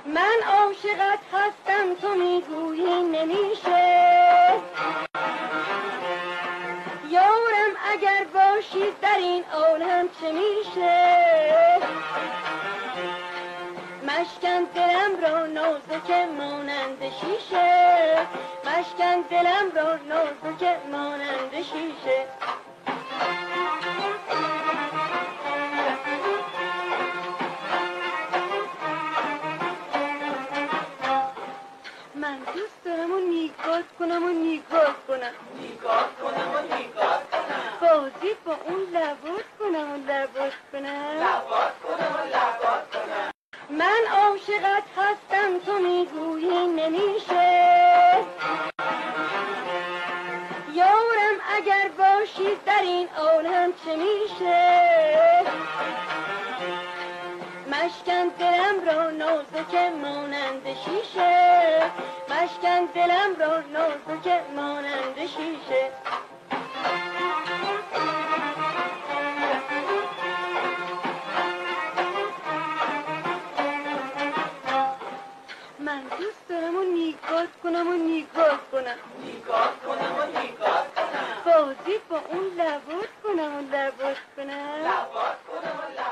من عاشقت هستم تو میگویی نمیشه، یارم اگر باشی در این عالم چه میشه؟ مشکن دلم را نازک مانند شیشه، مشکن دلم را نازک مانند شیشه. من دوست دارم و نگاه کنم و نگاه کنم، نگاه کنم و نگاه کنم، بازی با اون لبات کنم و لبات کنم، لبات کنم و لبات کنم. من عاشقت هستم تو میگویی نمیشه، یارم اگر باشی در این عالم چه میشه؟ مشکن دلم را نازک مانند شیشه، مشکن دلم را نازک مانند شیشه. من دوست دارم و نگاه کنم و نگاه کنم، نگاه کنم و نگاه کنم، بازی با اون لبات کنم و لبات کنم، لبات کنم و لبات